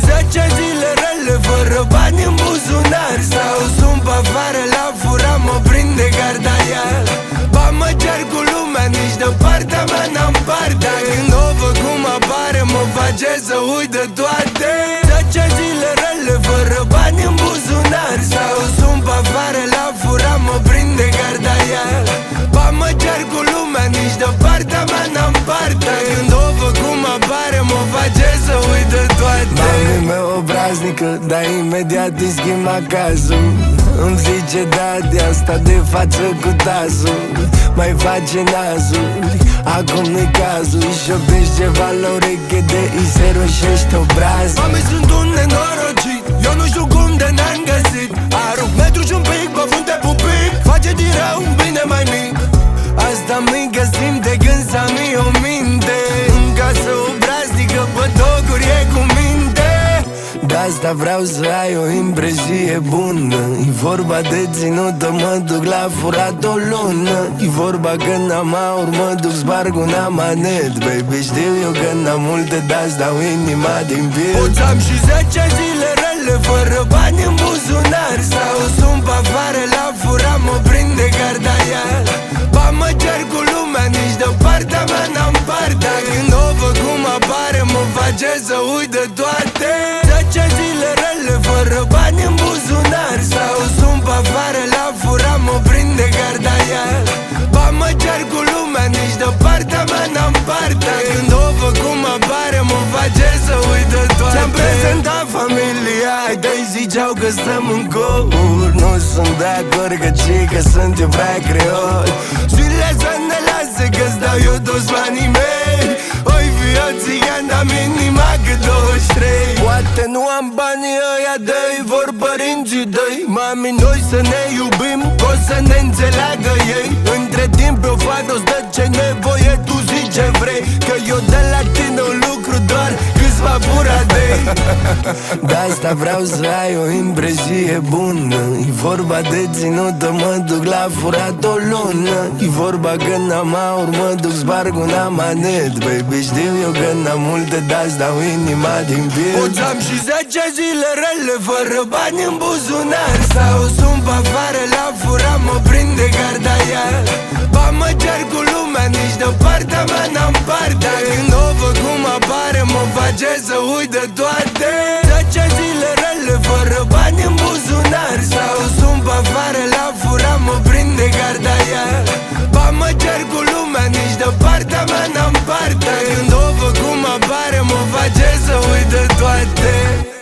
10 zile rele fără bani în buzunar. Sau sunt pe afară la fura, mă prinde gardaial. Ba mă cer cu lumea, nici de partea mea n-am partea. Când o văd cum apare, mă face să uit de toate. 10 zile rele fără bani în buzunar. Sau sunt pe afară la fura, mă prinde gardaial. Ba mă cer cu lumea, nici de partea mea n-am partea. Când o văd cum apare, mă face să uit de toate. Mami mea obraznică, dar imediat îi schimb acazul. Îmi zice da, de asta de față cu tazul. Mai face nazuri, acum nu-i cazul. Îi șoptești ceva la ureche de îi se roșește obrazul. Mami, sunt un nenorocit, eu nu știu cum de n-am găsit. Arunc metru și un pic, pe frunte pupic, face din rău un bine mai mic. Asta mică simt de când s-a mie o minte. În casă obraznică, pe tocuri e cu minte. De asta vreau să ai o impresie bună. E vorba de ținută, mă duc la furat o lună. E vorba că n-am aur, mă duc sparg un amanet. Baby, știu eu că n-am multe, dar-ți dau inima din piele. Poți am și 10 zile rele fără bani în buzunar. Sau sunt pe afară la fura, mă prinde gardaial. Ba mă cer cu lumea, nici de partea mea n-am partea. Când o văd cum apare, mă face să uit de toate. 10 zile rele fără bani în buzunar. Sau sunt pe afară la fura, mă prinde gardaial. Ba mă cer cu lumea, nici de partea mea n-am partea. Când o văd cum apare, mă face să uit de toate. Ți-am prezentat familia, ai ziceau că stăm în cor. Nu sunt de acord că cei că sunt eu prea creol. Zile să ne lase că-ți dau eu toți banii mei. Oi fi eu țigan, dar minima cât 23. Poate nu am banii ăia dă-i, vor părinții dăi. Mami, noi să ne iubim, o să ne înțeleagă ei. Între timp eu fac rost de ce nevoie, tu zici ce vrei. Că eu de la tine un lucru doar câțiva buradei. De asta vreau să ai o impresie bună. E vorba de ținută, mă duc la furat o lună. E vorba că n-am aur, mă duc sparg un amanet. Baby, știu eu că n-am multe, dar-ți dau inima din piele. Poți am și 10 zile rele fără bani în buzunar. Sau sunt pe afară la fura, mă prinde gardaial. Ba mă cer cu lumea, nici de partea mea n-am partea. Când o văd cum apare, mă face să uit de toate. 10 zile rele fără bani în buzunar. Sau sunt pe afară la fura, mă prinde gardaial. Ba mă cer cu lumea, nici de partea mea n-am partea. Când o văd cum apare, mă face să uit de toate.